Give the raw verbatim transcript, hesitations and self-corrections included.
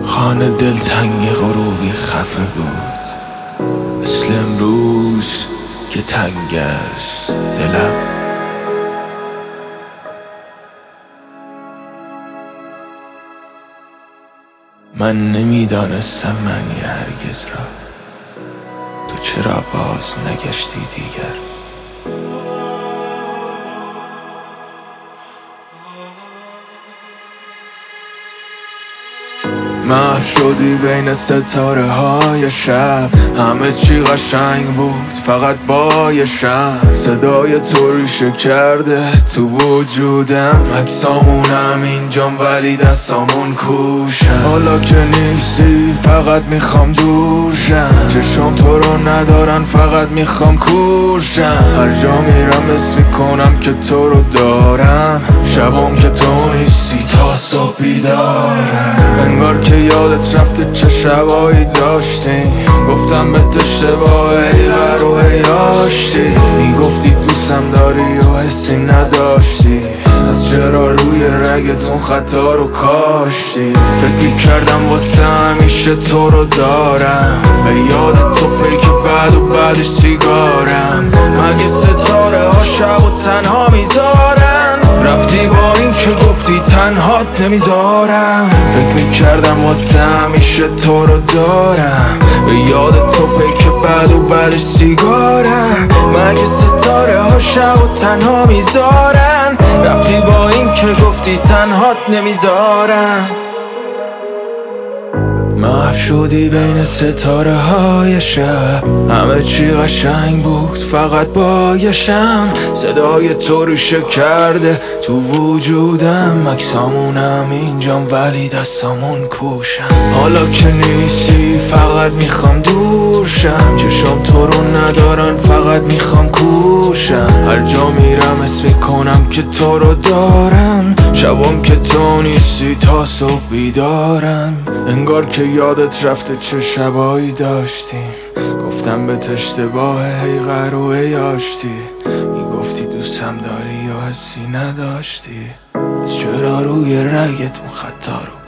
خانه دلتنگ غروبی خفه بود، مثل امروز که تنگ است دلم. من نمیدانستم معنی هرگز را، تو چرا باز نگشتی دیگر؟ محو شدی بین ستاره های شب، همه چی قشنگ بود فقط با یه شم. صدای تو ریشه کرده تو وجودم، عکسامونم اینجام ولی دستامون کوشم. حالا که نیستی فقط میخوام دور شم، چشم تو رو ندارن فقط میخوام کورشم. هر جا میرم اسم میکنم که تو رو دارم، شبام که تو نیستی تا صبح بیدارم. انگار که یادت رفته چه شبایی داشتیم، گفتم به اشتباه ای و ای آشتی. میگفتی دوستم داری و حسی نداشتی، از چرا روی رگت اون خطا رو کاشتی؟ فکر کردم واسه همیشه تو رو دارم، به یاد تو پیک بعد و بعدش سیگارم. مگه ستاره ها شب و تنها میذارن؟ رفتی با این که گفتی تنهات نمیذارم. فکر میکردم واسه همیشه تو رو دارم، به یاد تو پیک بعد و بعدش سیگارم. مگه ستاره ها شب و تنها میذارن؟ رفتی با این که گفتی تنهات نمیذارم. محو شدی بین ستاره های شب، همه چی قشنگ بود فقط با یه شم. صدای تو ریشه کرده تو وجودم، عکسامونم اینجام ولی دستامون کوشم. حالا که نیستی فقط میخوام دور شم، چشم تو رو ندارن فقط میخوام کوشم. هر جا میرم اسم میکنم که تو رو دارم، شبام که تو نیستی تا صبح بیدارم. انگار که یادت رفته چه شبایی داشتیم، گفتم به اشتباه هی قرو ای آشتی. میگفتی دوستم داری و حسی نداشتی، از چرا روی رگت اون خطا رو